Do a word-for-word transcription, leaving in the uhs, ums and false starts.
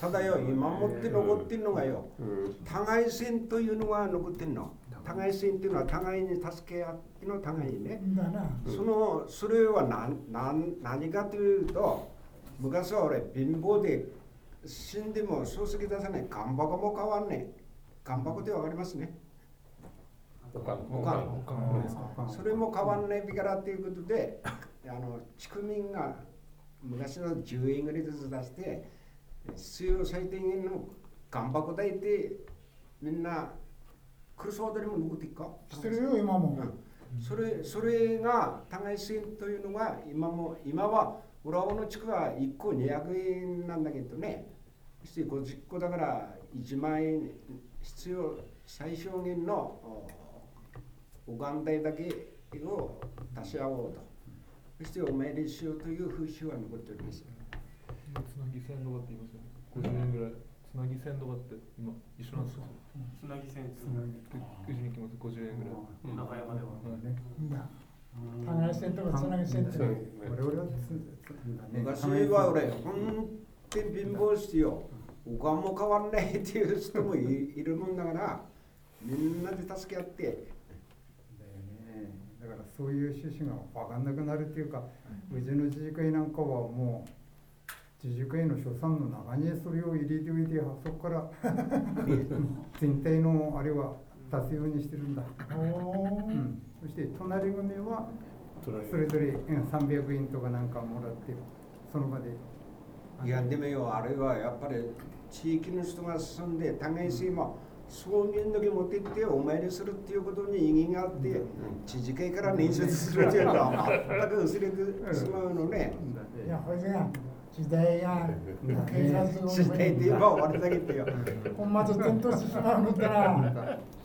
ただよ、今もって残ってんのがよ、互い線というのが残ってんの。互い線っていうのは互いに助け合っての互いにね。そのそれは何何何かというと、昔は俺貧乏で死んでも葬式出さない。缶箱も変わんねえ。缶箱ってわかりますね。おかん、おかん。それも変わんないからということで、あの地区民が昔のじゅうえんぐらいずつ出して、必要最低限の缶箱代でみんなクルソードにも残っていくかしてるよ今も、 うん、それそれが互い線というのが今も今は浦和の地区はいっこにひゃくえんなんだけどね、してごじゅっこだからいちまんえん必要最小限のおがん代だけを出し合おうと、そしてお参りしようという風習は残っております。 つなぎ線とかって言いますよね。ごじゅうえんぐらい。つなぎ線とかって今一緒なんですか。 つなぎ線つなぎくじに来ますごじゅうえんぐらい。 中山では。 互い線とかつなぎ線って。 我々は昔は俺本当に貧乏してよ。おかんも変わんないっていう人も い, いるもんだからみんなで助け合ってだよね。だからそういう趣旨が分かんなくなるっていうか、うちの自治会なんかはもう自治会の所産の中にそれを入れておいて、そこから全体のあれは出すようにしてるんだ。うん、そして隣組はそれぞれさんびゃくえんとかなんかもらってその場で。 いやでもよ、あれはやっぱり地域の人が進んで互いにも草原だけ持って行ってお参りするっていうことに意義があって、うん、知事会から捻出するっていうのは全く薄れてしまうのね。 いや、これが時代が時代で言えば終わりだけどよ。 本末転倒してしまうのってな。